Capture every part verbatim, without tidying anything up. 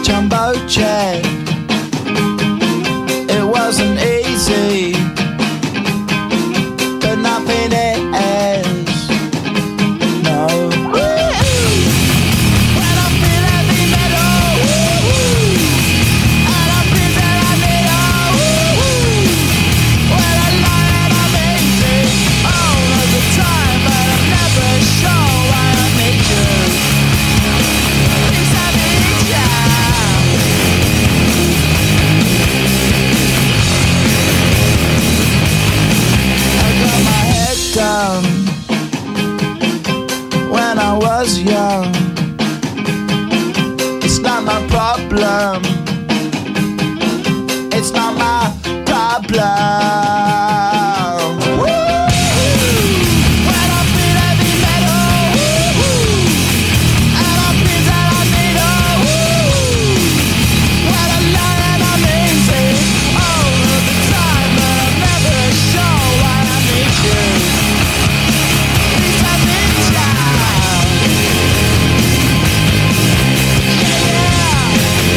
jumbo jet. It wasn't easy, but nothing is. No. When I feel heavy metal, and I feel that I need a when I lie and I'm easy all of the time, but I'm never sure why I need you. Please I need you. My head down when I was young. It's not my problem. It's not my problem. When I feel heavy metal, and I feel that I need a when I lie and I'm easy all of the time, but I'm never sure why I need you. Please I need you. Yeah, yeah.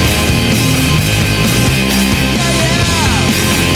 Yeah, yeah.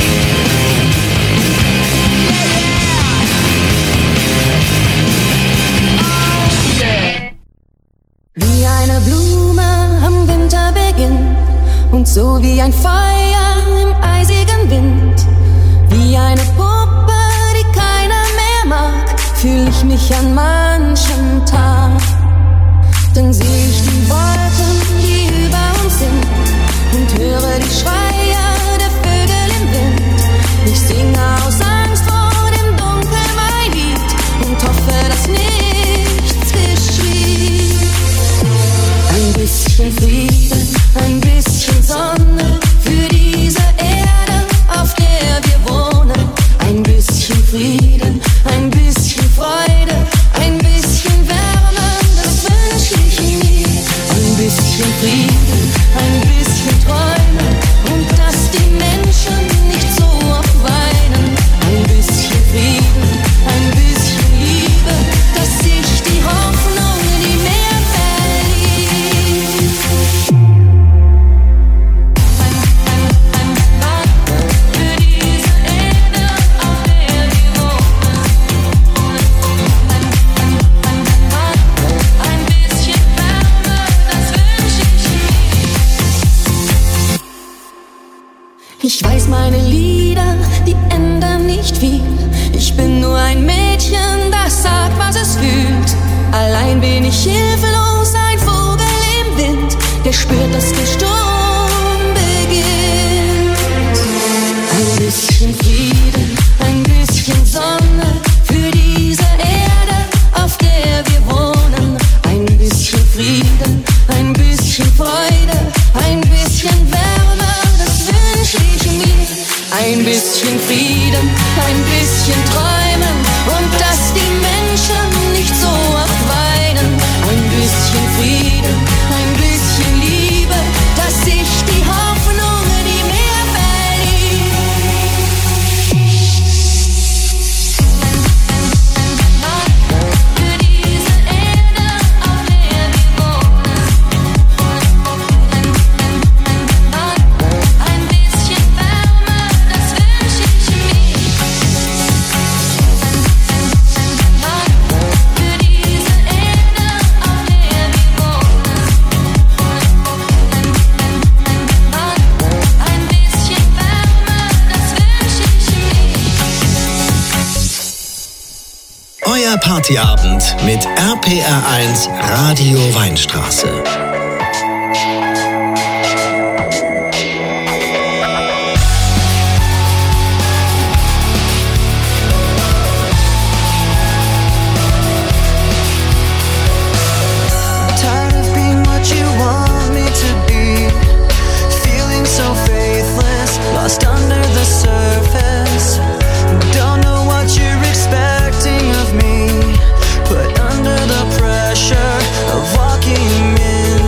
Yeah, yeah. Oh, yeah. Wie eine Blume am Winterbeginn und so wie ein Feuer im eisigen Wind. Wie eine Puppe, die keiner mehr mag, fühl ich mich an manchem Tag. Dann seh ich die Wolken, die über uns sind und höre die Schreie der Vögel im Wind. Ich singe aus Angst vor dem Dunkel mein Lied und hoffe, dass nichts geschieht. Ein bisschen Frieden, ein bisschen Sonne für diese Erde, auf der wir wohnen. Ein bisschen Frieden, ein bisschen Freude, ein bisschen Wärme, das wünsch ich mir. Ein bisschen Frieden, ein bisschen Träume und dass die Menschen nicht so oft weinen. Ein bisschen Frieden, ein bisschen Liebe, dass sich die Hoffnung nie mehr verliert. Für diese Erde, auf der wir wohnen. Ein bisschen Wärme, das wünsch ich mir. Ich weiß, meine Lieder, die ändern nicht viel. Ich bin nur ein Mädchen, das sagt, was es fühlt. Allein bin ich hilflos, ein Vogel im Wind, der spürt, dass der Sturm beginnt. Ein bisschen Frieden, ein bisschen Sonne für diese Erde, auf der wir wohnen. Ein bisschen Frieden, ein bisschen Freude, ein bisschen Wärme, das wünsch ich mir. Ein bisschen Frieden, ein bisschen Träumen und dass die Menschen nicht so oft weinen. Ein bisschen Frieden, ein bisschen Liebe, dass sich die Hoffnung nie mehr verliert. Für diese Erde, auf der wir wohnen. Ein bisschen Wärme, das wünsch ich mir. Für diese Erde, auf der wir wohnen. Ein bisschen Wärme, das wünsch ich mir. Euer Partyabend mit R P R eins Radio Weinstraße. Tired of being what you want me to be, feeling so faithless, lost under the surface. Don't know what you're expecting of me, put under the pressure of walking in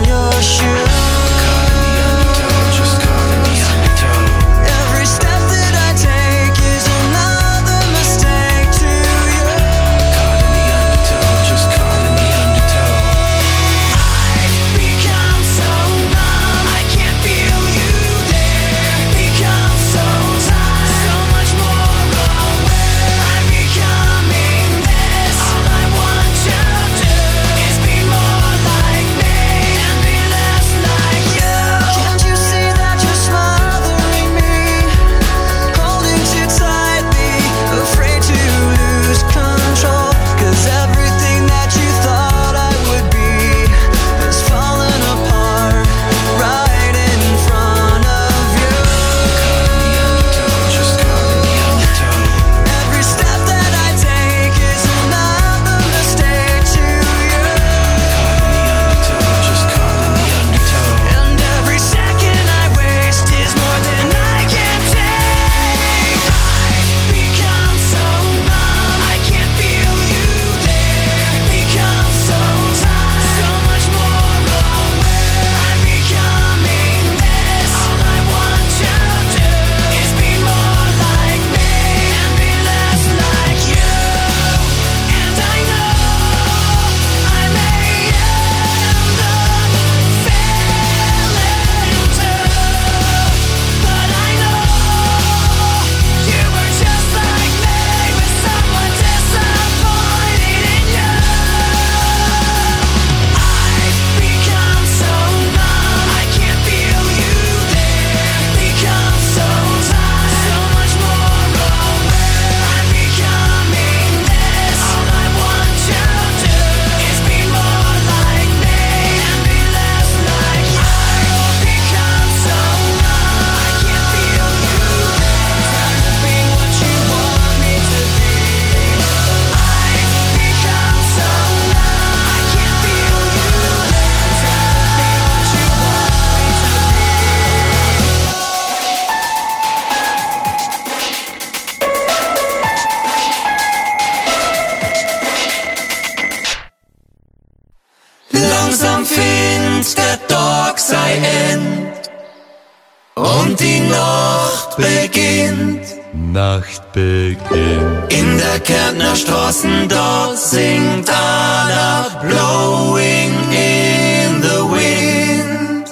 Tag sei end und die Nacht beginnt. Nacht beginnt. In der Kärntner Straßen dort singt einer Blowing in the Wind.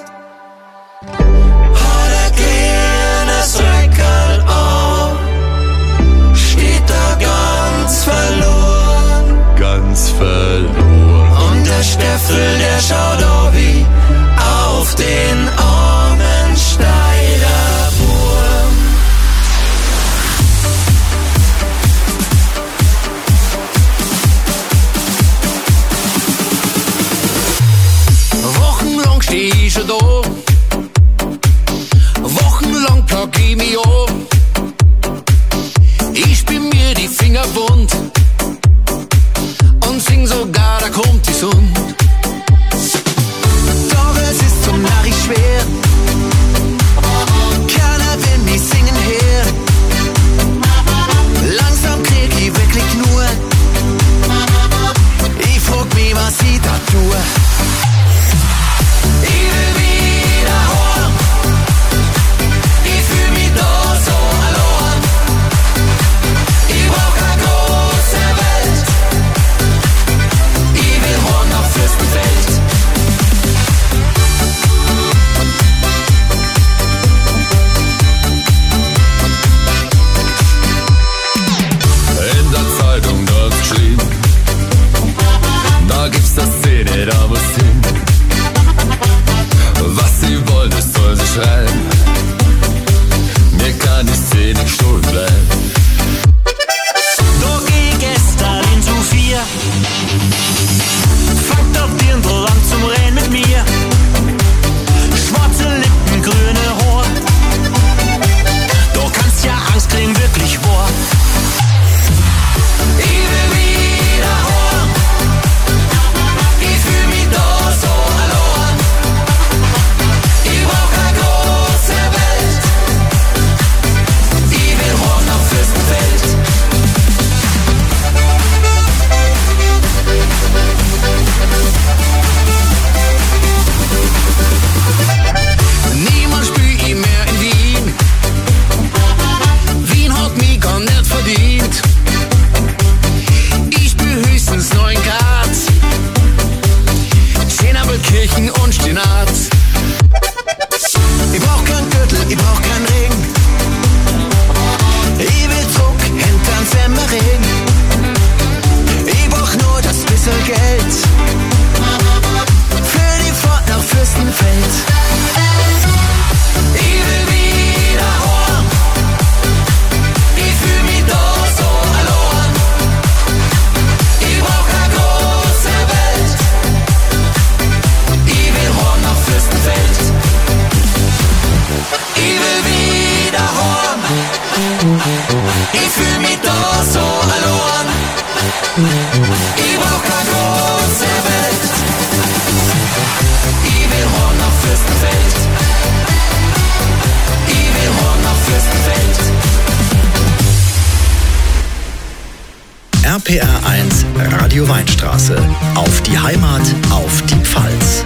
Hat ein kleines Röckerl an, steht da ganz verloren. Ganz verloren. Und der Steffel, der schaut auch wie auf den armen Schneiderwurm. Wochenlang steh ich schon da, wochenlang plag ich mich an. Ich bin mir die Finger wund und sing sogar, da kommt die Sonne. Doch es ist zum Narri schwer, keiner will mich singen hören. Langsam krieg ich wirklich nur, ich frag mich, was ich da tue. Ich will wieder heim, ich fühl mich da so allein. Ich brauch keine große Welt, ich will heim nach Fürstenfeld. In der Zeitung dort geschrieben, da gibt's das Szene, da muss hin. Was sie wollen, das soll sie schreiben. Mir kann die Szene gestohlen bleiben. Da geh ich gestern in Sophia, fangt der Dirndl an zum Rennen mit mir. Schwarze Lippen, grüne Haar, da kannst ja Angst kriegen, wirklich wahr. Ich will wieder heim, ich fühl mich da so allein. Ich brauch keine große Welt, ich will heim nach Fürstenfeld. Niemand spürt ihn mehr in Wien, Wien hat mich gar nicht verdient. Ich spür höchstens neun Grad, Schönabelkirchen und Stinat. Ich brauch kein Gürtel, ich brauch kein Ring, ich will Druck hinterm Semmering. Ich brauch nur das bisschen Geld für die Fahrt nach Fürstenfeld. Ich will wieder heim, ich fühl mich da so allein. Ich brauch keine große Welt, ich will heim nach Fürstenfeld. Ich will wieder heim, ich fühl mich da so allein. Ich brauch keine große Welt, ich will heim nach Fürstenfeld. Ich will heim nach Fürstenfeld. R P R eins Radio Weinstraße. Auf die Heimat, auf die Pfalz.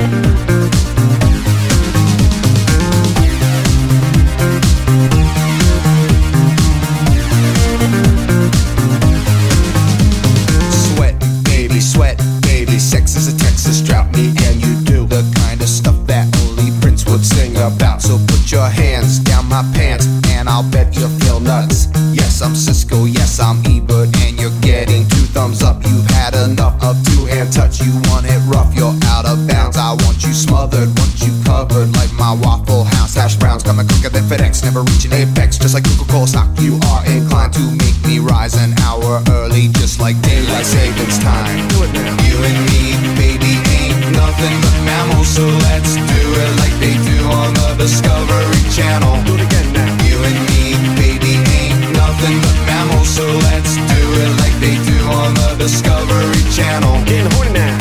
Sweat, baby, sweat, baby. Sex is a Texas drought. Me and you do the kind of stuff that only Prince would sing about. So put your hands down my pants, and I'll bet you feel nuts. Yes, I'm Cisco, yes, I'm Ebert, and you're getting two thumbs up. You've had enough of two-hand touch. You want it rough, you're out of bounds. I want you smothered, want you covered like my Waffle House hash browns. Coming quicker than FedEx, never reaching apex. Just like Coca-Cola stock, you are inclined to make me rise an hour early, just like daylight savings time. Do it now. You and me, baby, ain't nothing but mammals, so let's do it like they do on the Discovery Channel. Do it again now. You and me, baby, ain't nothing but mammals, so let's do it like they do on the Discovery Channel. Getting horny now.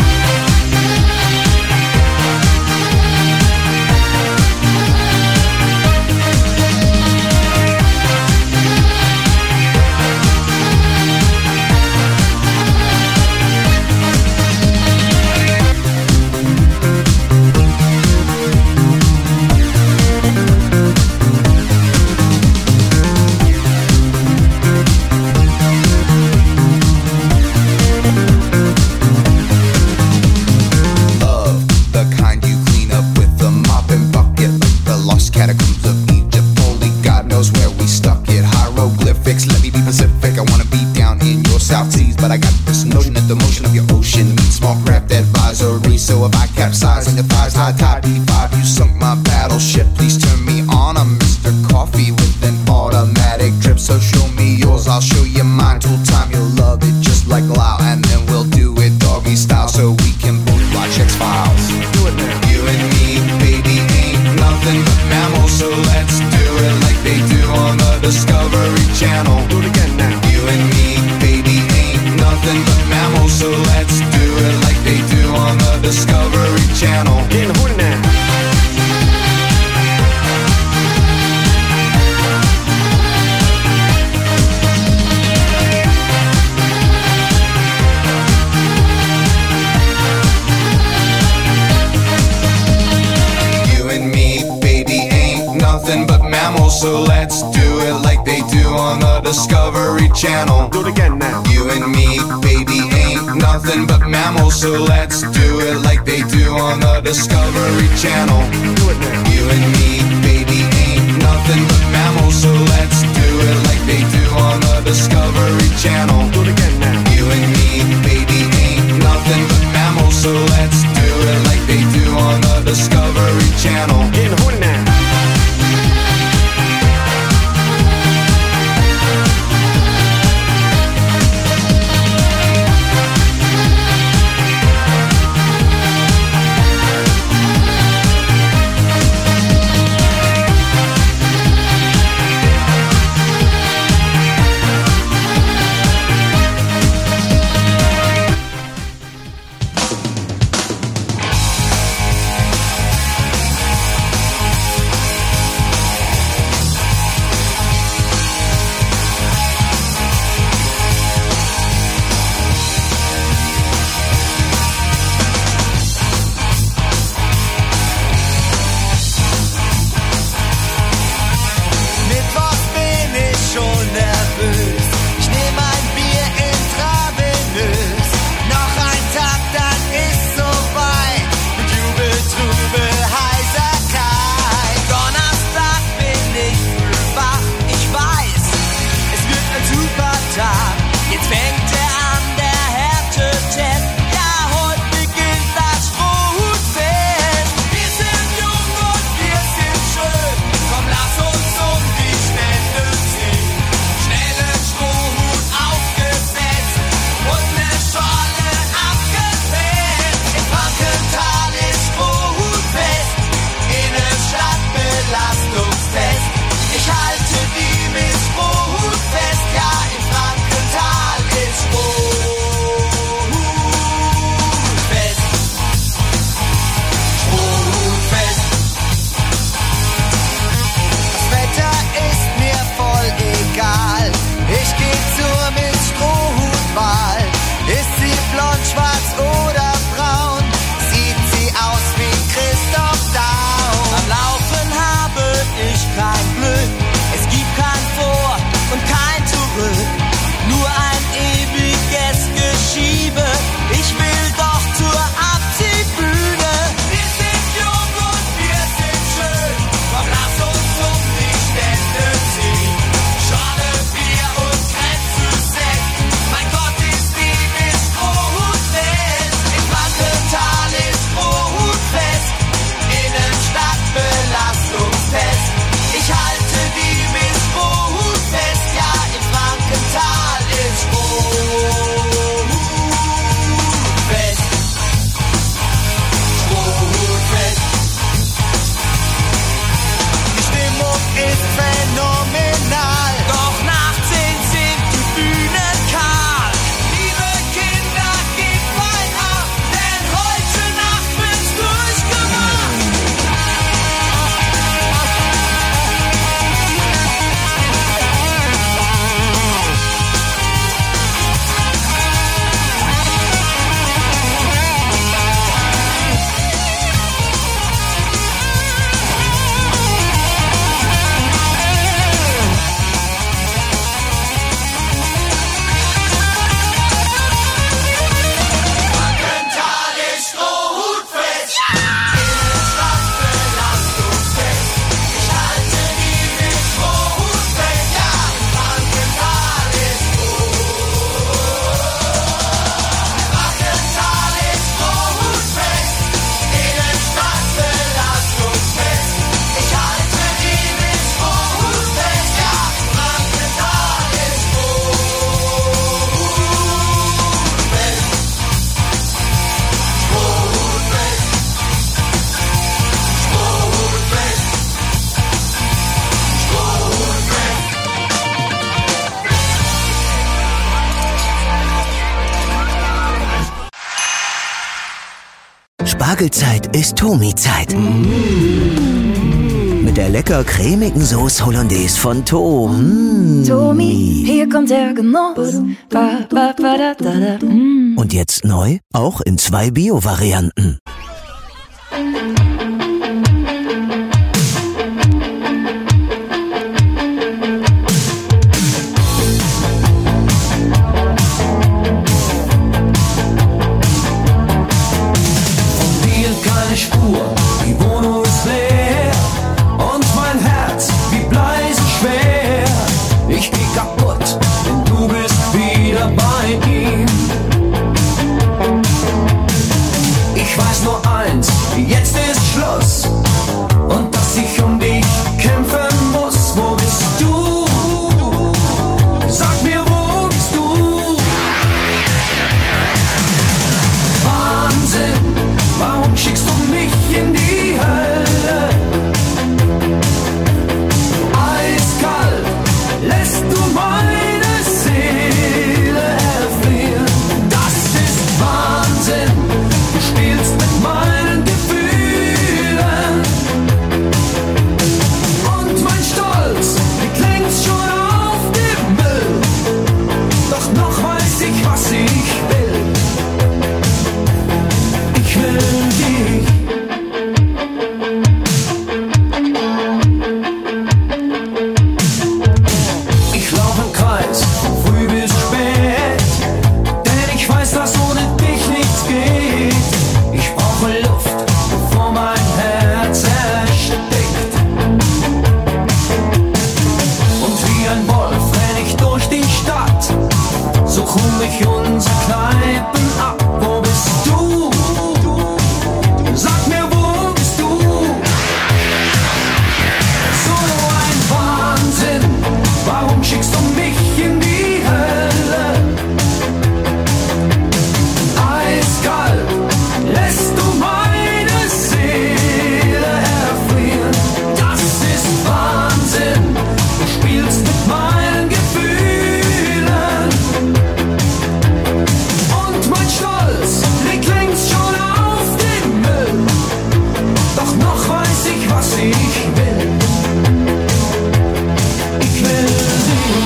So if I capsize on your thighs, high tide B five, you sunk my battleship. Please turn me on. I'm Mister Coffee with an automatic drip. So show me yours, I'll show you mine. Tool time, you'll love it just like Lau. And then we'll do it doggy style so we can both watch X-Files. Do it now. You and me, baby, ain't nothing but mammals. So let's do it like they do on the Discovery Channel. Do it again now. You and me, baby, ain't nothing but mammals. So let's do it like they do on the Discovery Channel. Getting horny now. Nothing but mammals, so let's do it like they do on the Discovery Channel. Do it again now. You and me, baby, ain't nothing but mammals, so let's do it like they do on the Discovery Channel. Do it now. You and me, baby, ain't nothing but mammals, so let's do it like they do on the Discovery Channel. Do it again now. You and me, baby, ain't nothing but mammals, so let's do it like they do on the Discovery Channel. Getting horny now. Spargelzeit ist Tomi-Zeit. Mit der lecker cremigen Sauce Hollandaise von Tomi. Tomi, hier kommt der Genuss. Ba, ba, ba, da, da, da. Mm. Und jetzt neu, auch in zwei Bio-Varianten. Spur, die Wohnung ist leer und mein Herz wie Blei so schwer. Ich geh kaputt, denn du bist wieder bei ihm. Ich weiß nur eins, jetzt ist Schluss und dass ich um dich kämpfen muss. Wo bist du? Sag mir, wo bist du? Wahnsinn, warum schickst du mich in die Hölle? Eiskalt lässt du meine Seele erfrieren. Das ist Wahnsinn, du spielst mit meinen Gefühlen. Und mein Stolz liegt längst schon auf dem Müll. Doch noch weiß ich, was ich will. Ich will dich. Ich lauf im Kreis, von früh bis spät, denn ich weiß, dass ohne dich nichts geht. Ich brauche Luft, bevor mein Herz erstickt. Und wie ein Wolf renn ich durch die Stadt, such hungrig unsere Kneipen ab. Wo bist du? Sag mir, wo bist du? So ein Wahnsinn, warum schickst du mich in die Hölle? Eiskalt lässt du meine Seele erfrieren. Das ist Wahnsinn, du spielst mit meinen Gefühlen. Und mein Stolz liegt längst schon auf dem Müll. Doch noch weiß ich, was ich will. Ich will dich.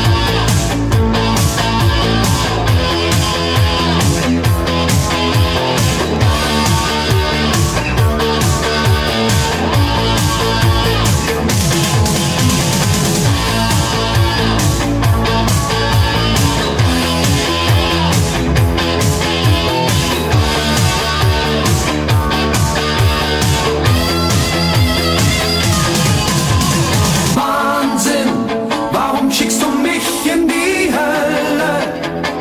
Wahnsinn, warum schickst du mich in die Hölle?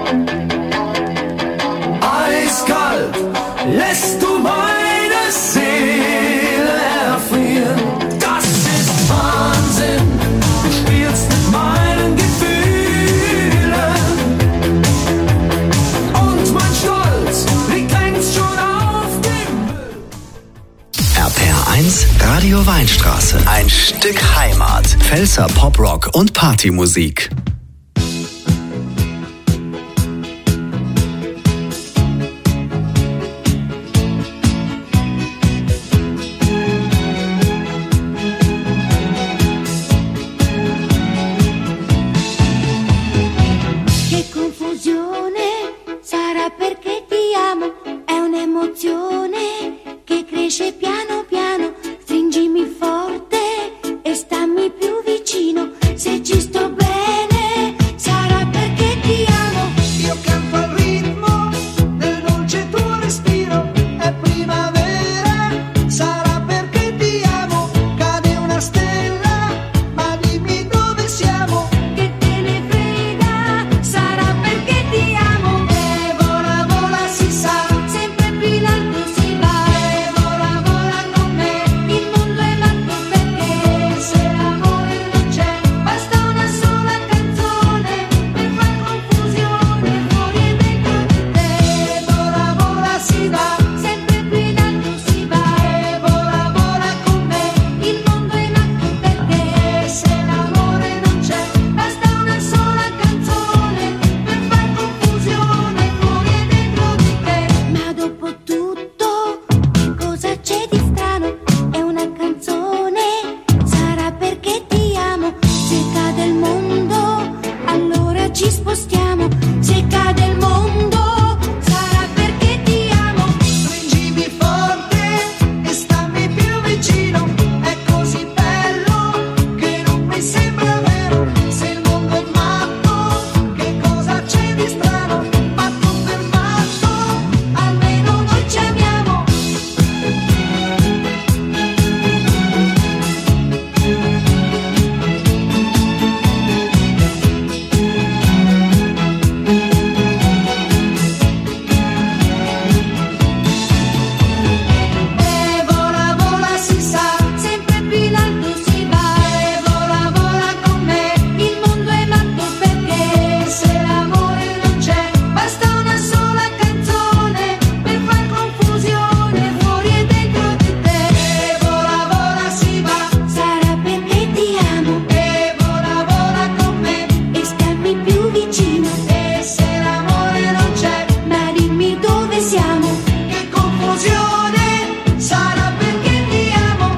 Eiskalt lässt du meine Seele erfrieren. Das ist Wahnsinn, du spielst mit meinen Gefühlen. Und mein Stolz liegt längst schon auf dem Müll. R P R eins Radio Weinstraße. Ein Stück Heimat. Pfälzer Poprock und Partymusik. Che confusione, sarà perché ti amo, è un'emozione che cresce piano piano, stringimi forte e stammi più vicino, se ci sto bene confusione sarà perché ti amo.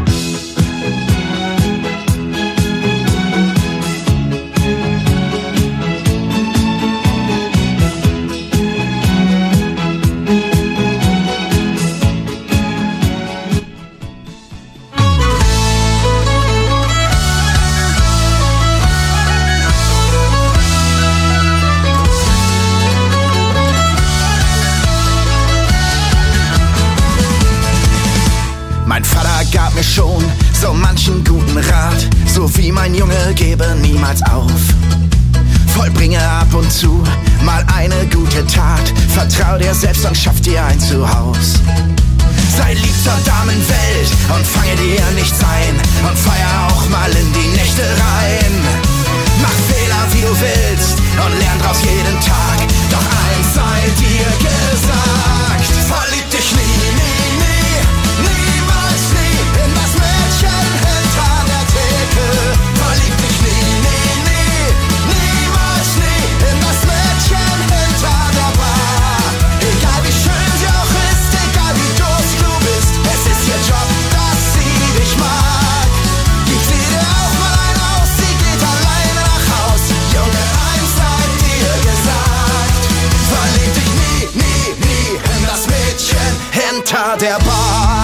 Mein Vater gab mir schon so manchen guten Rat, so wie mein Junge, gebe niemals auf. Vollbringe ab und zu mal eine gute Tat, vertrau dir selbst und schaff dir ein Zuhause. Sei lieb zur Damenwelt und fange dir nichts ein und feier auch mal in die Nächte rein. Mach Fehler wie du willst und lern draus jeden Tag, doch eins sei dir gesagt: verlieb dich nie, nie, nie, niemals nie in das Mädchen hinter der Theke. Verlieb dich nie, nie, nie, niemals nie in das Mädchen hinter der Bar. Egal wie schön sie auch ist, egal wie doof du bist, es ist ihr Job, dass sie dich mag. Gib sie dir auch mal ein aus, sie geht alleine nach Haus. Junge, eins sei dir gesagt: verlieb dich nie, nie, nie in das Mädchen hinter der Bar.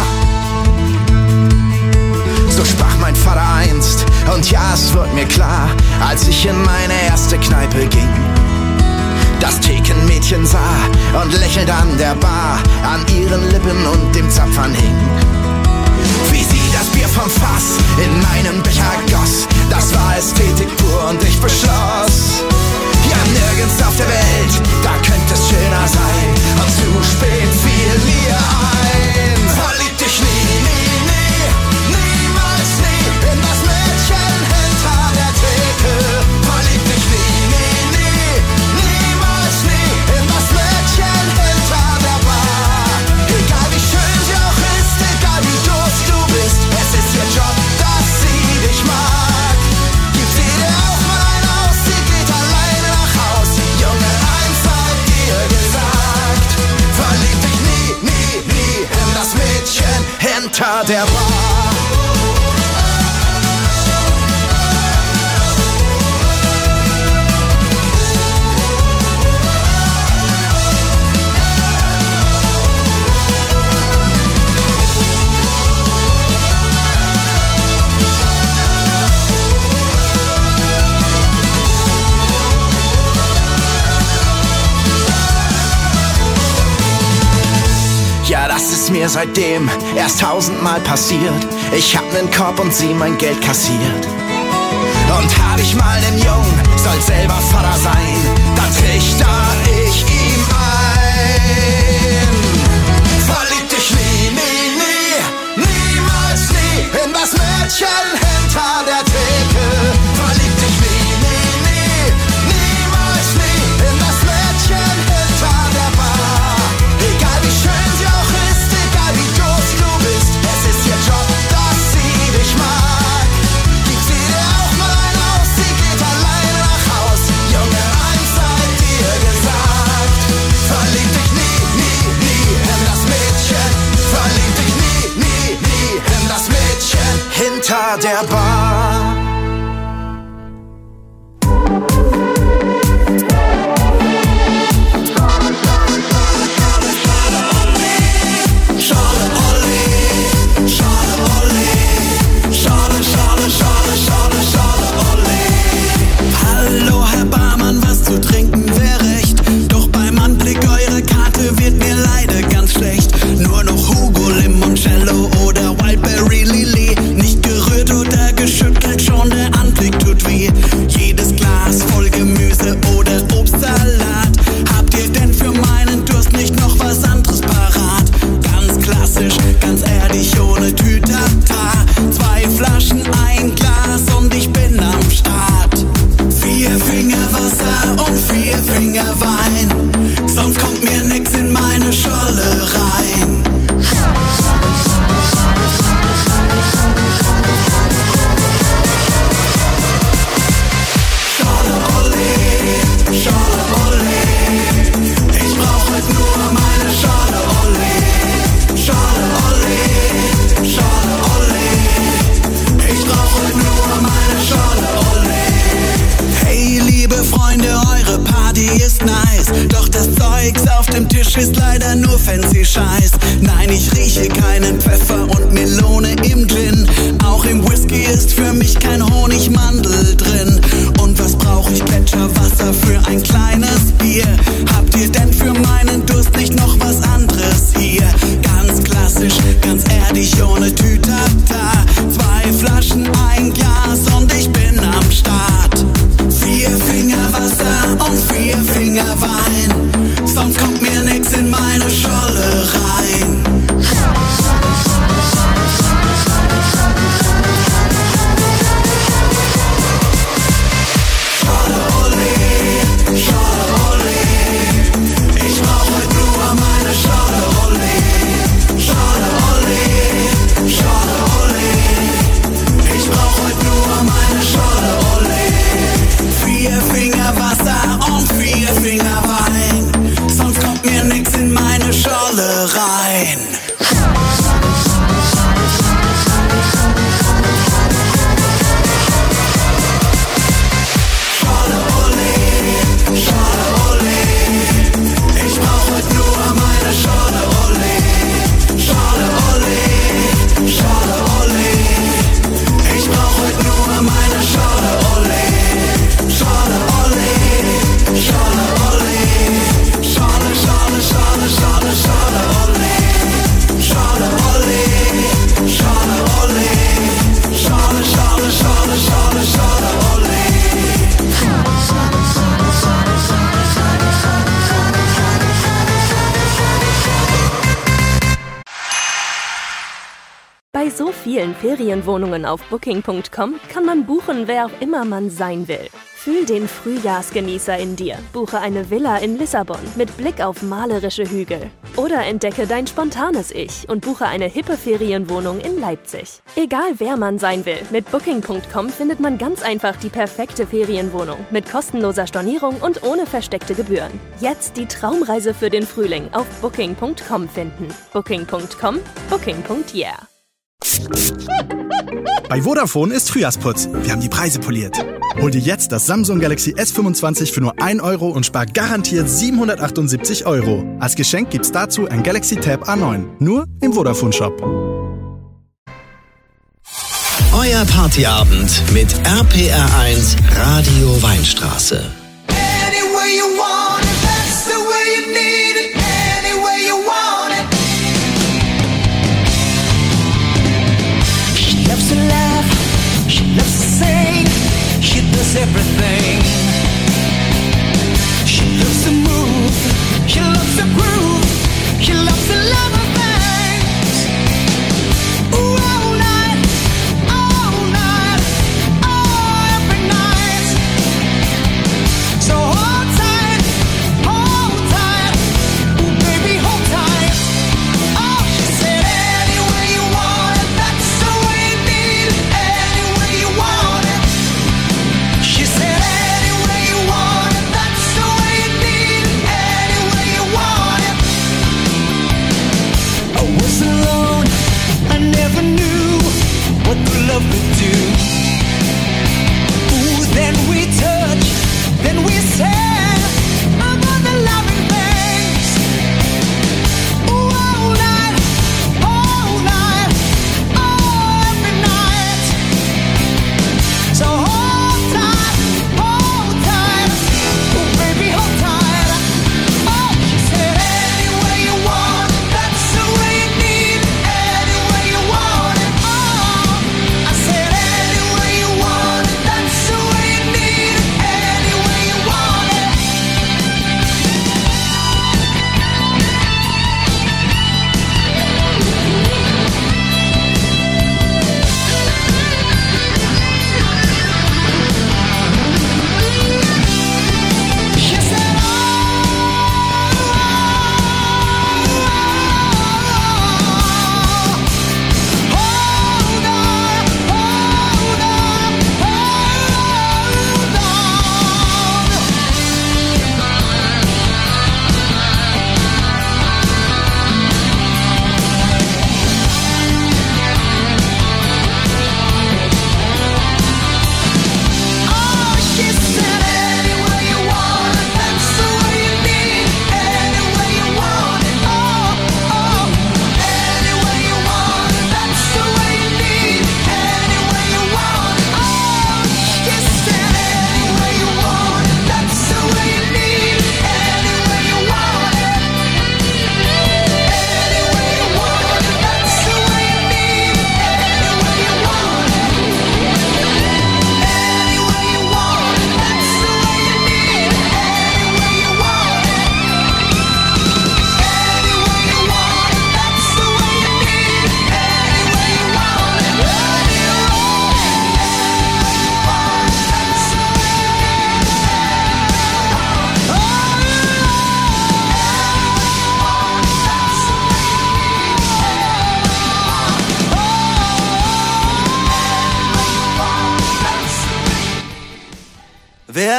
So sprach mein Vater einst, und ja, es wird mir klar, als ich in meine erste Kneipe ging. Das Thekenmädchen sah und lächelt an der Bar, an ihren Lippen und dem Zapfern hing. Wie sie das Bier vom Fass in meinen Becher goss, das war Ästhetik pur und ich beschloss: ja, nirgends auf der Welt, da könnte es schöner sein, und zu spät fiel mir ein: verlieb dich nie, nie, nie, niemals nie in das Mädchen hinter der Theke. Verlieb dich nie, nie, nie, niemals nie in das Mädchen hinter der Bar. Egal wie schön sie auch ist, egal wie doof du bist, es ist ihr Job, dass sie dich mag. Gib sie dir auch mal ein aus, sie geht alleine nach Haus. Junge, eins sei dir gesagt: verlieb dich nie, nie, nie in das Mädchen hinter der Bar. Ja, das ist mir seitdem erst tausendmal passiert. Ich hab nen Korb und sie mein Geld kassiert. Und hab ich mal nen Jungen, soll selber Vater sein, dann trichter ich ihm ein: verlieb dich nie, nie, nie, niemals nie in das Mädchen hinter der Theke. Verlieb dich nie, nie, nie, niemals nie in das Mädchen hinter der Bar. Egal wie schön sie auch ist, egal wie doof du bist, es ist ihr Job, dass sie dich mag. Gib sie dir auch mal ein aus, sie geht alleine nach Haus. Junge, eins sei dir gesagt: verlieb dich nie, nie, nie in das Mädchen. Verlieb dich nie, nie, nie in das Mädchen hinter der Bar. Hallo Herr Barmann, was zu trinken wäre recht. Doch beim Anblick eurer Karte wird mir leider ganz schlecht. Nur noch Hugo Limoncello oder Wildberry Lilly, nicht gerührt oder gerührt. Fisch ist leider nur fancy Scheiß. Nein, ich rieche keinen Pfeffer und Melone im Gin. Auch im Whisky ist für mich kein Honigmandel drin. Und was brauch ich? Gletscherwasser für ein kleines Bier. Habt ihr denn für meinen Durst nicht noch was anderes hier? Ganz klassisch, ganz erdig, ohne Tütata. Zwei Flaschen, ein Glas und ich bin am Start. Vier Finger Wasser und vier Finger Wein. Sonst kommt mir nix in meine Scholle rein. Scholle Ole, Scholle Ole. Ich brauch heute nur meine Scholle Ole. Scholle Ole, Scholle Ole. Ich brauch heute nur meine Scholle Ole. Vier Finger Wasser und vier Finger Wein. Sonst kommt mir nix in meine Scholle rein. Scholle Ole, Scholle Ole. Ich brauch heute nur meine Scholle Ole. Scholle Ole, Scholle Ole. Ich brauch heute nur meine Scholle Ole. Scholle Ole, Scholle Ole. Scholle, Scholle, Scholle, Scholle, Scholle Ole. Scholle Ole, Scholle Ole. Scholle, Scholle, Scholle, Scholle, Scholle Ole. Bei so vielen Ferienwohnungen auf Booking Punkt com kann man buchen, wer auch immer man sein will. Fühl den Frühjahrsgenießer in dir. Buche eine Villa in Lissabon mit Blick auf malerische Hügel. Oder entdecke dein spontanes Ich und buche eine hippe Ferienwohnung in Leipzig. Egal wer man sein will, mit Booking Punkt com findet man ganz einfach die perfekte Ferienwohnung mit kostenloser Stornierung und ohne versteckte Gebühren. Jetzt die Traumreise für den Frühling auf Booking Punkt com finden. Booking Punkt com, Booking Punkt yeah. Bei Vodafone ist Frühjahrsputz. Wir haben die Preise poliert. Hol dir jetzt das Samsung Galaxy S fünfundzwanzig für nur ein Euro und spar garantiert siebenhundertachtundsiebzig Euro. Als Geschenk gibt's dazu ein Galaxy Tab A neun. Nur im Vodafone Shop. Euer Partyabend mit R P R eins Radio Weinstraße. Any way you want it, that's the way you need it. Any way you want it. She loves to laugh, she loves to sing, she does everything. She loves to move, she loves to groove, she loves to love her things. Ooh, all night, all night, oh, every night.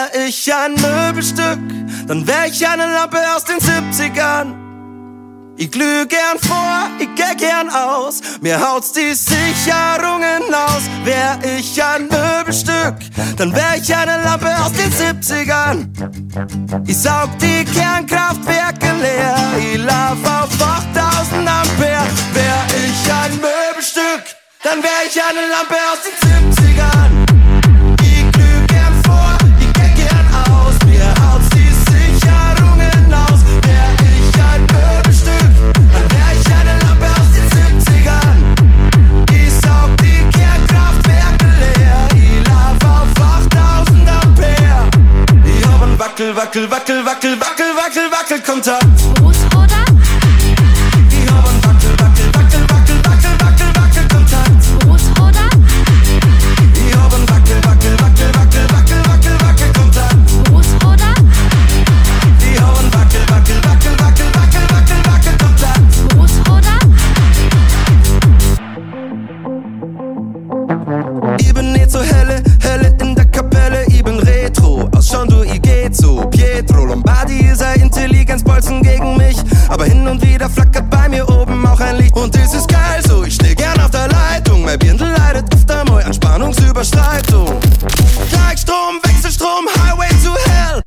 Wär ich ein Möbelstück, dann wär ich eine Lampe aus den siebzigern. Ich glüh gern vor, ich geh gern aus, mir haut's die Sicherungen aus. Wär ich ein Möbelstück, dann wär ich eine Lampe aus den siebzigern. Ich saug die Kernkraftwerke leer, ich lauf auf achttausend Ampere. Wär ich ein Möbelstück, dann wär ich eine Lampe aus den siebzigern. Ich glüh gern vor, ich geh gern aus, mir haut's die Sicherungen aus. Wär ich ein Möbelstück, dann wär ich eine Lampe aus den siebzigern. Ich saug die Kernkraftwerke leer, ich lauf auf achttausend Ampere. Ich hab ein Wackel, Wackel, Wackel, Wackel, Wackel, Wackel, Wackel, Kontakt. Fußroder? Ich hab ein Wackel, Wackel, Wackel, Wackel, Wackel, Wackel, Wackel, Kontakt. Fußroder? Ich hab ein Wackel, Wackel, Wackel, Wackel, Wackel, Wackel, Wackel, Kontakt. Fußroder? Ich hab ein Wackel, Wackel, Wackel, Wackel, Wackel, Wackel, Wackel, Kontakt. Fußroder? Ich bin nicht so helle, helle in der Kapelle, ich bin Retro, aus schon du, ich geht so. Pietro Lombardi ist ein Intelligenzbolzen gegen mich, aber hin und wieder flackert bei mir oben auch ein Licht. Und das ist geil so, ich steh gern auf der Leitung, mein Birndl leidet öfter mal an Spannungsüberschreitung. Gleichstrom, Wechselstrom, Highway to Hell.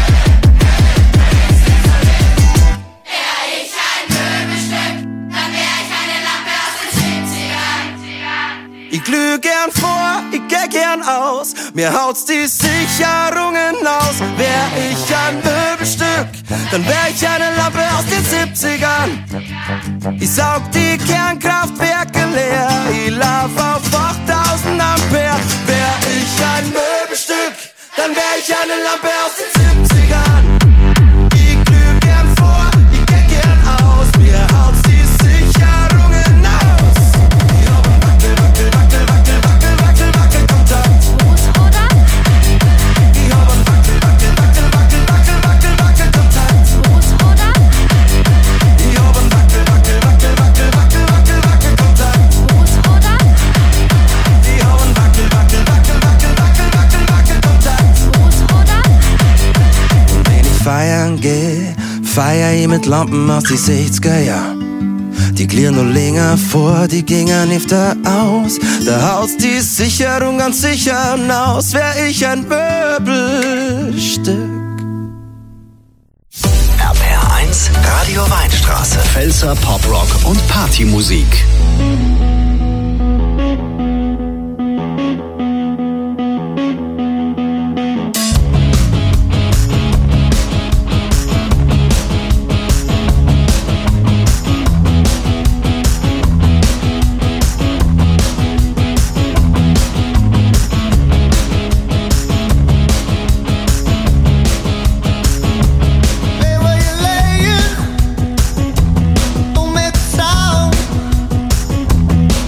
Wär ich ein Möbelstück, dann wär ich eine Lampe aus den siebzigern. Ich glüh gern vor, ich geh gern aus, mir haut's die Sicherungen aus. Wär ich ein Möbelstück, dann wär ich eine Lampe aus den siebzigern. Ich saug die Kernkraftwerke leer, ich lauf auf achttausend Ampere. Wär ich ein Möbelstück, dann wär ich eine Lampe aus den siebzigern. Ich glüh gern vor, ich geh gern aus, mir haut's die Sicherungen aus. Ich hab ein Wackel, Wackel, Wackel, Wackel, Wackel, Wackel, Wackel, Kontakt. Fußroder? Ich hab ein Wackel, Wackel, Wackel, Wackel, Wackel, Wackel, Wackel, Kontakt. Fußroder? Ich hab ein Wackel, Wackel, Wackel, Wackel, Wackel, Wackel, Wackel, Kontakt. Fußroder? Ich hab ein Wackel, Wackel, Wackel, Wackel, Wackel, Wackel, Wackel, Kontakt. Fußroder? Und wenn ich feiern geh, feier ich mit Lampen aus die sechziger Jahr. Die glieren nur länger vor, die gingen öfter aus. Da haut's die Sicherung ganz sicher aus. Wär ich ein Möbelstück. R P R eins, Radio Weinstraße. Pfälzer Poprock und Partymusik. Hey, where you laying? Don't make a sound.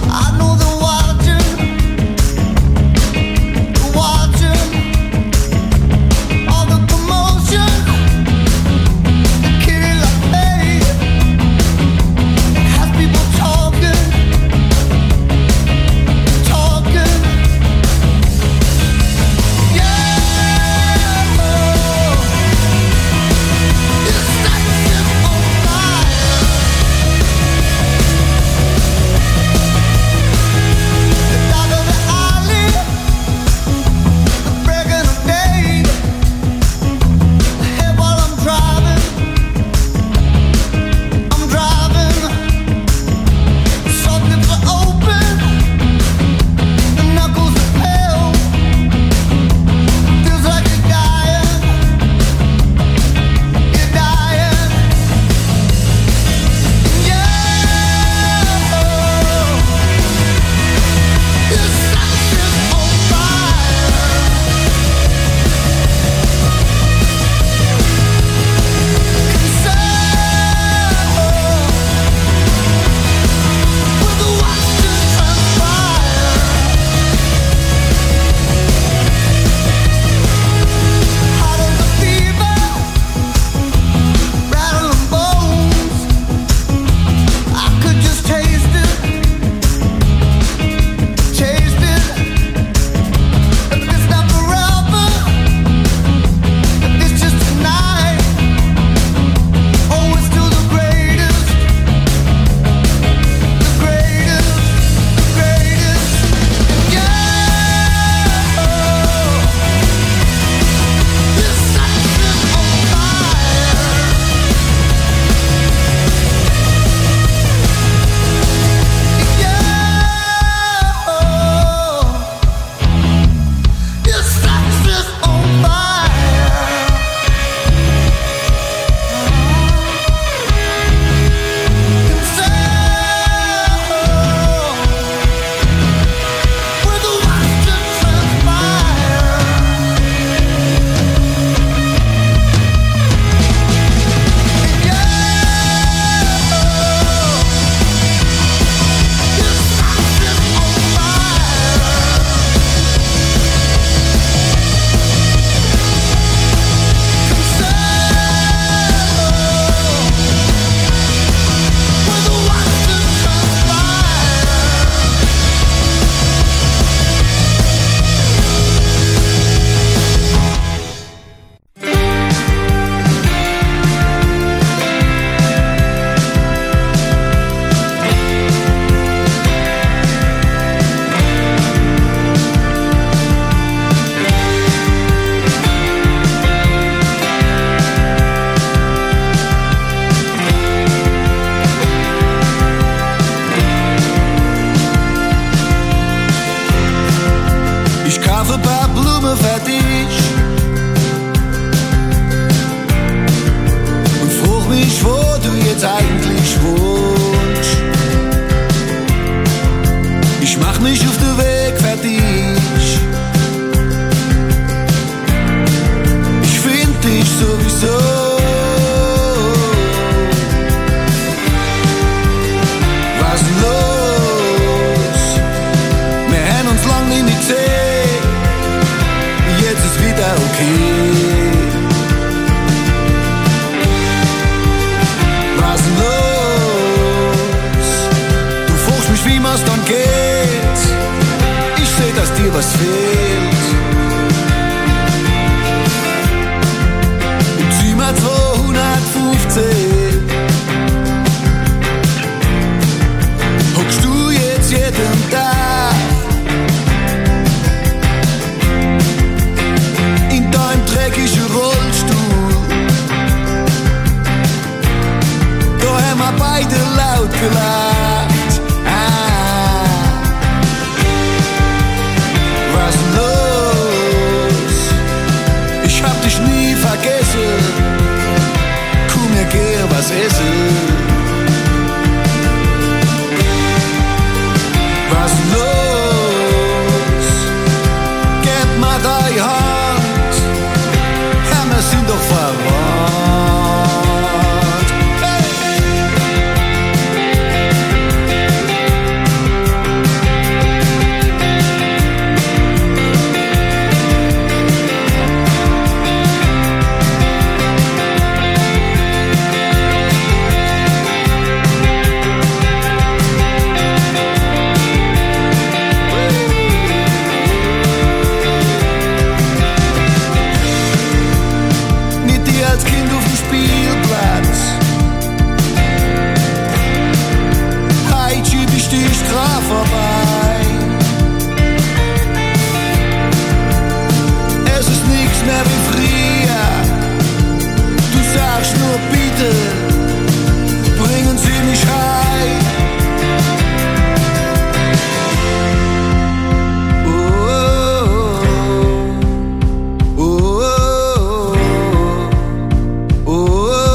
dich und frag mich, wo du jetzt eigentlich wohnst. Ich mach mich auf den Weg für dich. Ich find dich sowieso. Was ist los? Wir haben uns lang nicht mehr gesehen. Jetzt ist wieder okay. Was ist los? Du fragst mich, wie mir's dann geht. Ich seh, dass dir was fehlt. Im Zimmer zweihundertfünfzehn hockst du jetzt jeden Tag in deinem dreckigen Rollstuhl. Da haben wir beide laut gelacht. Ah, was ist los? Ich hab dich nie vergessen. Komm, wir gehen was essen. Was ist los? Gib mir deine Hand. Ja, wir sind doch verwandt. Hey! Mit dir als Kind auf dem Spielplatz. Heute schieb ich dich grad vorbei. Es ist nichts mehr wie früher. Du sagst nur bitte, bringen Sie mich heim. Oh, oh, oh, oh, oh, oh.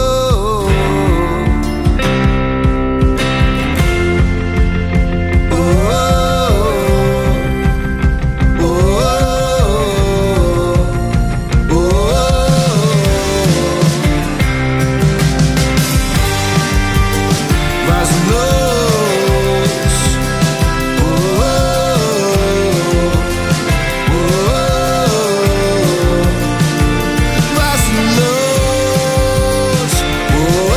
Was ist los? Oh, oh, oh. Was ist los? Oh,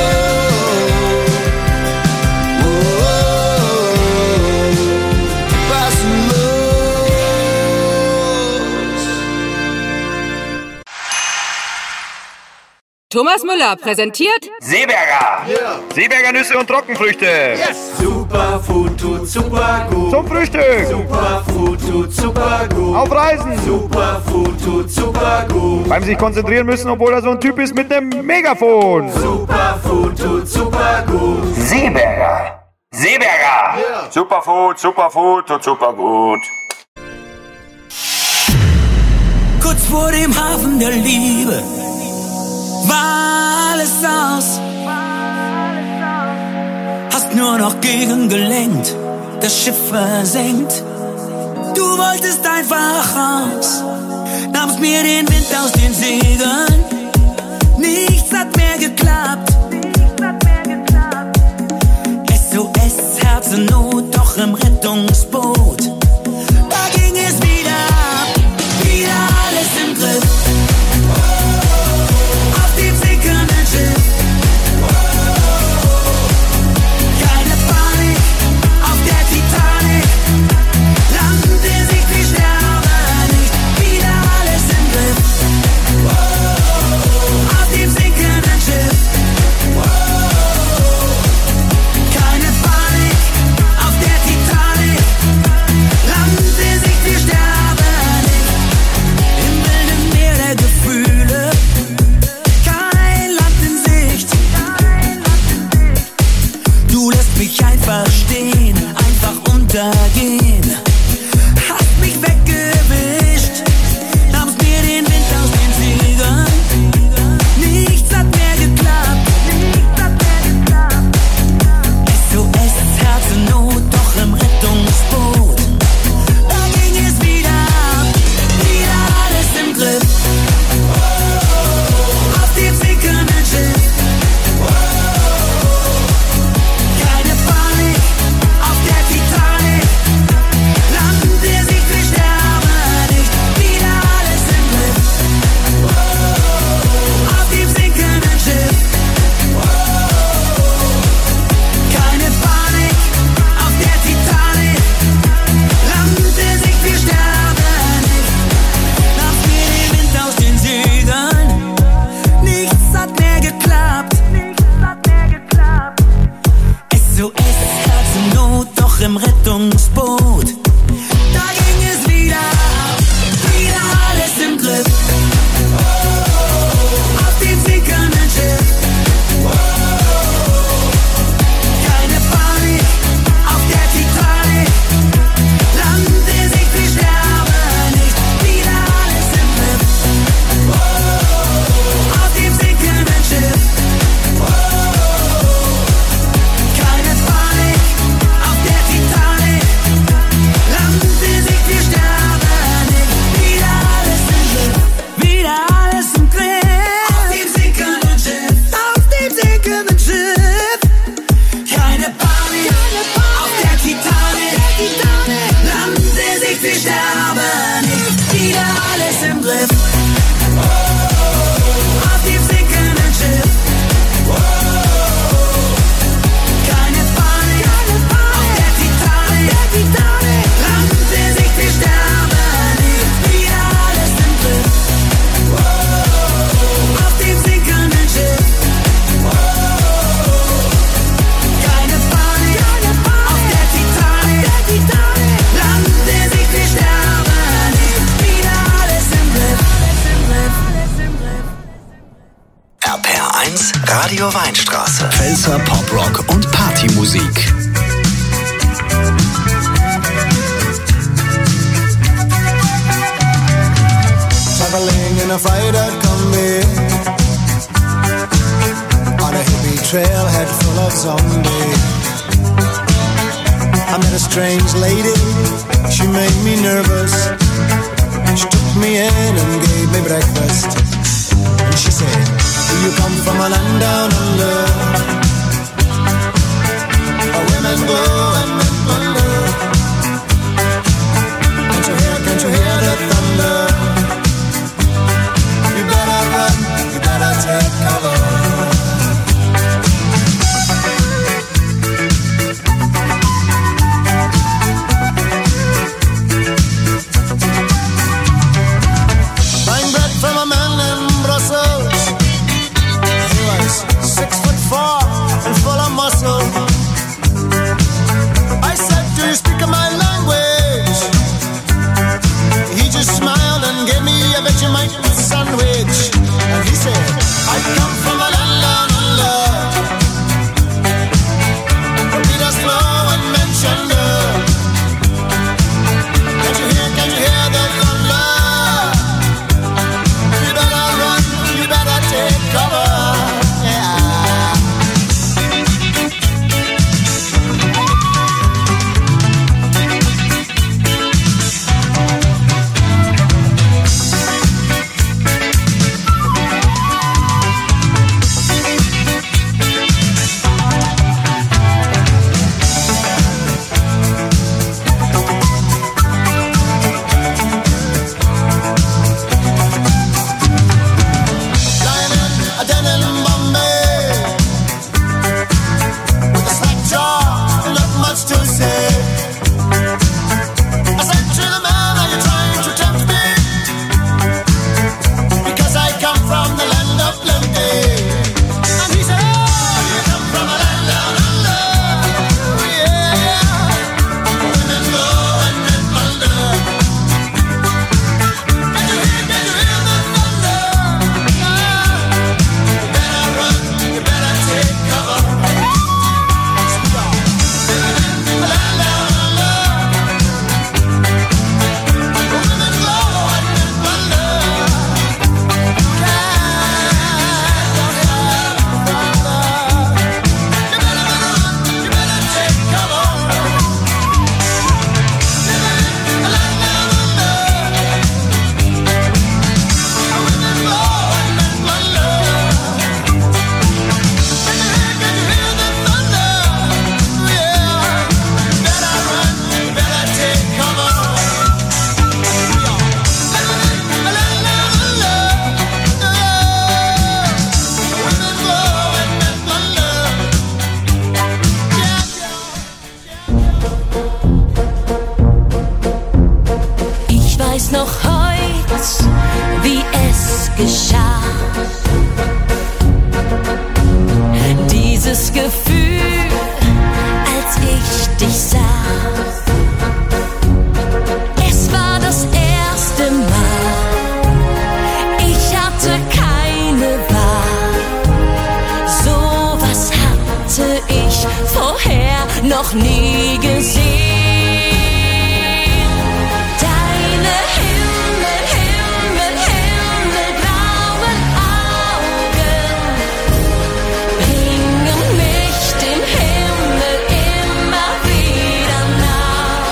oh, oh. Was ist los? Thomas Müller präsentiert Seeberger! Seeberger Nüsse und Trockenfrüchte! Superfood tut super gut. Zum Frühstück! Superfood tut super gut. Auf Reisen! Superfood tut super gut. Beim sich konzentrieren müssen, obwohl er so ein Typ ist mit einem Megafon! Superfood tut super gut. Seeberger! Seeberger! Superfood, Superfood tut super gut! Kurz vor dem Hafen der Liebe war alles aus. Hast nur noch gegengelenkt, das Schiff versenkt. Du wolltest einfach raus, nahmst mir den Wind aus den Segeln. Nichts hat mehr geklappt. S O S, Herzennot, doch im Rettungsboot. Da ging es wieder ab, wieder alles im Griff. Auf dem sinkenden Schiff. Keine Panik auf der Titanic. Landen wir sich, wir sterben nicht. Wieder alles im Griff. Auf dem sinkenden Schiff. Keine Panik auf der Titanic. Landen wir sich, wir sterben nicht. Im wilden Meer der Gefühle. Kein Land in Sicht. Du lässt mich einfach stehen, einfach untergehen. Hast mich weggewischt, nahmst mir in Not, doch im Rettungsboot. Da ging es wieder ab, wieder alles im Griff. Auf dem sinkenden Schiff. Keine Panik auf der Titanic. Land ist ich, wir sterben nicht. Wieder alles im Griff. Auf dem sinkenden Schiff. Keine Panik auf der Titanic. Land ist ich, wir sterben nicht. Wieder alles im Griff. Wieder alles im Griff. Auf dem sinkenden Schiff. Auf dem sinkenden Schiff. Keine Panik auf der Titanic. Land ist ich, wir sterben nicht. Wieder alles im Griff. Auf dem sinkenden Schiff. Keine Panik auf der Titanic. Land ist ich, wir sterben nicht. Wieder alles im Griff. Auf dem sinkenden Schiff. Keine Panik auf der Titanic. Land ist ich, wir sterben nicht. Wieder alles im Griff. R P R eins Radio Weinstraße. Pfälzer Poprock und Partymusik. Traveling in a freighter combi on a hippie trailhead full of zombies. I met a strange lady, she made me nervous. She took me in and gave me breakfast. And she said, do you come from a land down under, where women go and men wonder? Can't you hear, can't you hear the thunder? You better run, you better take cover. Buying bread from a man in Brussels. He was six foot four and full of muscle. I said, do you speak my language? He just smiled and gave me a Vegemite sandwich. And he said, I come from a land down under, where Peter's flow and mentioned her. Can't you hear, can't you hear the thunder? You better run, you better take cover. Yeah. Lying in a den in Bombay, with a slack jaw and not much to say. I said to the man, are you trying to tempt me? Because I come from the land of plenty. And he said, oh, you come from a land down under. Yeah, women go and men wonder. Can you hear, can you hear the thunder? You better run, you better take cover. The land down under. Women go and men wonder. You better take cover. The land down under. Women go and men wonder. Can you hear, can you hear the thunder? Yeah. You better run, you better take cover. The land down under. Women go and men wonder. Ich weiß noch heut, wie es geschah. Dieses Gefühl, als ich noch nie gesehen. Deine Himmel, Himmel, himmelblauen Augen bringen mich dem Himmel immer wieder nah.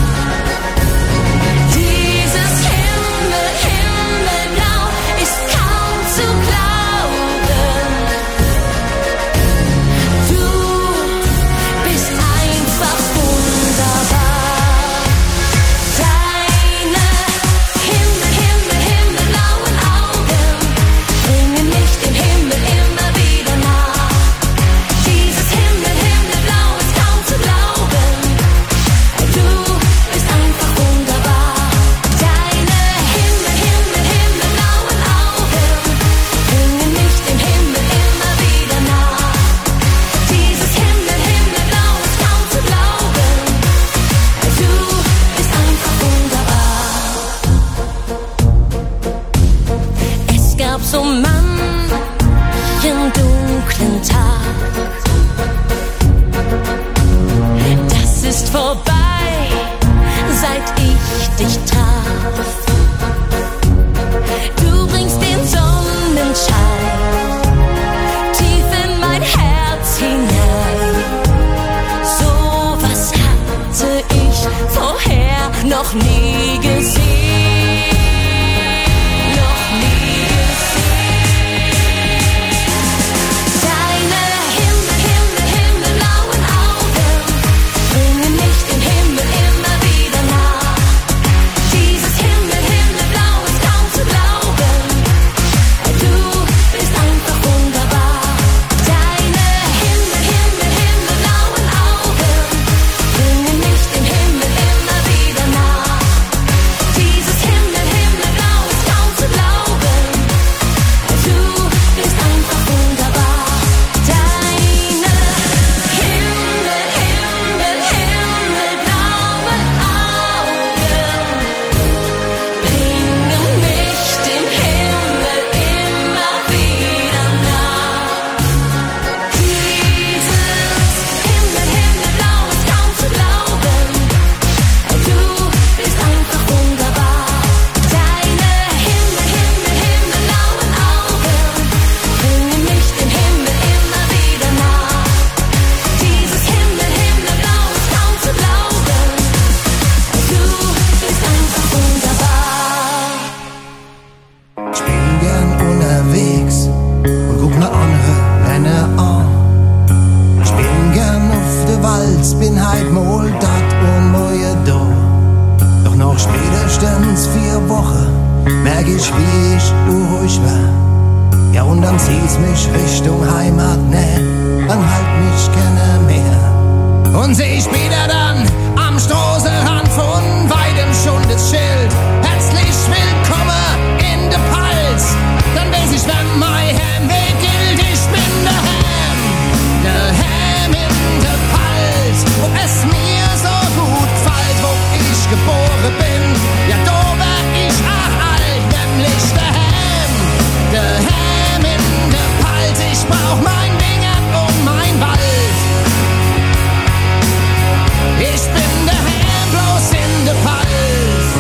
Dieses Himmel, Himmelblau ist kaum zu glauben. Du bist einfach wunderbar. Deine Himmel, Himmel, himmelblauen Augen bringen mich dem Himmel immer wieder nah. Dieses Himmel, Himmelblau ist kaum zu glauben. Du bist einfach wunderbar. Deine Himmel, Himmel, himmelblauen Augen bringen mich dem Himmel immer wieder nah. Dieses Himmel, Himmelblau ist kaum zu glauben. Du bist einfach wunderbar. Es gab so manchen dunklen Tag. Das ist vorbei, seit ich dich traf. Du bringst den Sonnenschein tief in mein Herz hinein. So was hatte ich vorher noch nie gesehen. Noch nie gesehen. Deine Himmel, Himmel, himmelblauen Augen bringen mich dem Himmel immer wieder nah. Dieses Himmel, Himmelblau ist kaum zu glauben. Du bist einfach wunderbar. Deine Himmel, Himmel, himmelblauen Augen bringen mich dem Himmel immer wieder nah. Dieses Himmel, Himmelblau ist kaum zu glauben. Du bist einfach wunderbar. Deine Himmel, Himmel, himmelblauen Augen bringen mich dem Himmel immer wieder nah. Dieses Himmel, Himmelblau ist kaum zu glauben. Du bist einfach wunderbar. Deine Himmel, Himmel, himmelblauen Augen bringen mich dem Himmel immer wieder nah. Dieses Himmel, Himmelblau ist kaum zu glauben. Du bist einfach wunderbar. Ich bin gern unterwegs und guck ne andere Männer an. Ich bin gern auf de Walz, bin halt mal dat und moje do. Doch noch spätestens vier Wochen merk ich, wie ich ruhig war. Ja, und dann zieh's mich Richtung Heimat, ne, dann halt mich gerne mehr. Und seh ich wieder dann am Straßenrand von weitem schon das Schild. Herzlich willkommen in de Palz. Dann weiß ich, wenn mein Heimweg gilt, ich bin der Ham. Der Ham in de Palz, wo es mir so gut gefällt, wo ich geboren bin. Ja, da wär ich auch alt, nämlich der Ham. Der Ham in de Palz, ich brauch mein Dinger und mein Wald. Ich bin der Ham bloß in de Palz.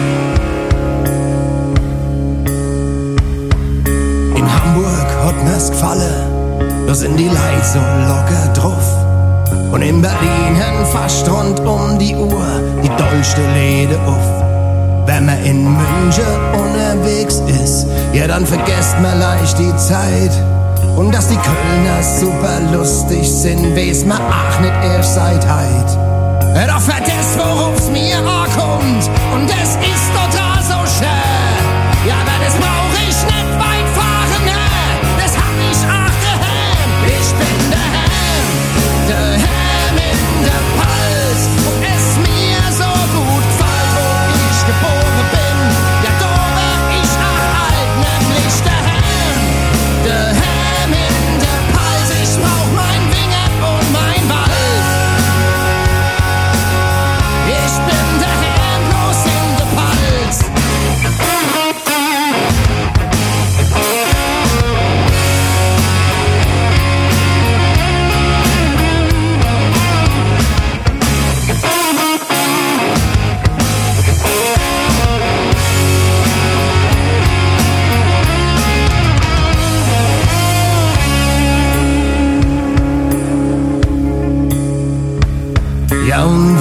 In Hamburg hat mir's gefallen, da sind die Leute so locker drauf. Und in Berlin haben fast rund um die Uhr die dollste Läden auf. Wenn man in München unterwegs ist, ja dann vergesst man leicht die Zeit. Und dass die Kölner super lustig sind, weiß man auch nicht erst seit heit. Doch vergesst, woruf's mir ankommt, und es ist total so schön. Ja, aber das brauch ich nicht weit fahren, ne? Das hab ich auch geheim. Ich bin der Ham, der Ham in der Palz, wo es mir so gut gefällt, wo ich geboren bin. Ja, da wär ich auch alt, nämlich der Ham, der Ham in der Palz. Ich brauch mein Winger und mein Wald.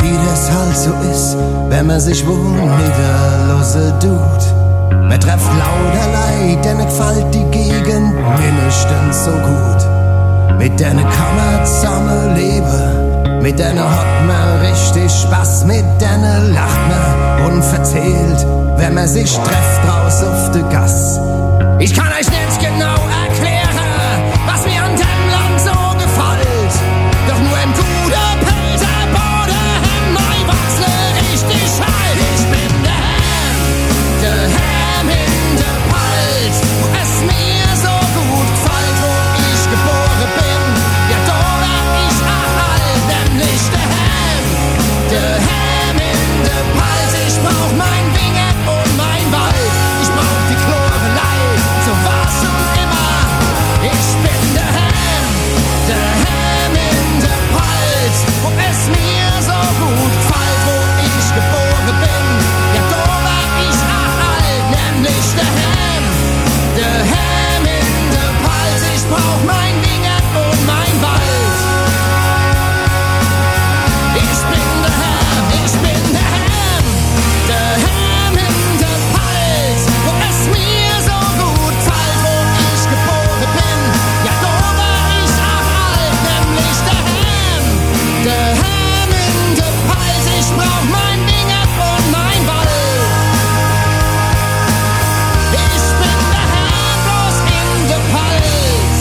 wie das halt so ist, wenn man sich wohl niederlose tut. Man trefft lauterlei, denn es gefällt die Gegend mindestens so gut. Mit denen kann man zusammen leben, mit denen hat man richtig Spaß, mit denen lacht man unverzählt, wenn man sich trefft draus auf der Gass. Ich kann euch nicht genau erklären, was mir an dem Land so gefällt, doch nur ein guter Pelzer Boden, mein Wachsle richtig halt. Ich bin der Ham, der Ham in der Palz, wo es mir so gut gefällt, wo ich geboren bin. Ja, da wär ich auch alt, nämlich der Ham, der Ham in der Palz. Ich brauch mein Winget und mein Wald, ich brauch die Chlorelei, so war's schon immer. Ich bin der Ham, der Ham in der Palz, wo es mir so gut gefällt, wo ich geboren bin. Ja, da war ich auch alt, nämlich der Ham, der Ham in der Palz. Ich brauch mein Winget und mein Wald. Ich bin der Ham, ich bin der Ham, der Ham in der Palz, wo es mir so gut gefällt, wo ich geboren bin. Ja, da war ich auch alt, nämlich der Ham, der Ham in der Palz. Ich brauch mein Winget und mein Wald. Ich bin der Ham, bloß in der Palz.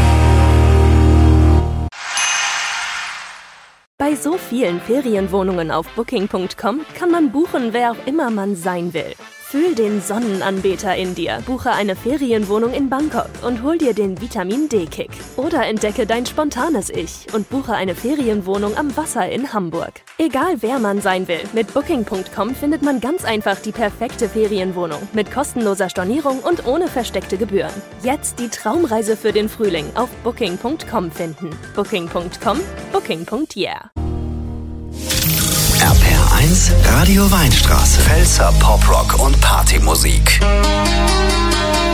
Bei so vielen Ferienwohnungen auf Booking Punkt com kann man buchen, wer auch immer man sein will. Fühl den Sonnenanbeter in dir, buche eine Ferienwohnung in Bangkok und hol dir den Vitamin-D-Kick. Oder entdecke dein spontanes Ich und buche eine Ferienwohnung am Wasser in Hamburg. Egal wer man sein will, mit Booking Punkt com findet man ganz einfach die perfekte Ferienwohnung mit kostenloser Stornierung und ohne versteckte Gebühren. Jetzt die Traumreise für den Frühling auf Booking Punkt com finden. Booking Punkt com, Booking Punkt yeah. R P R eins Radio Weinstraße. Pfälzer Poprock und Partymusik.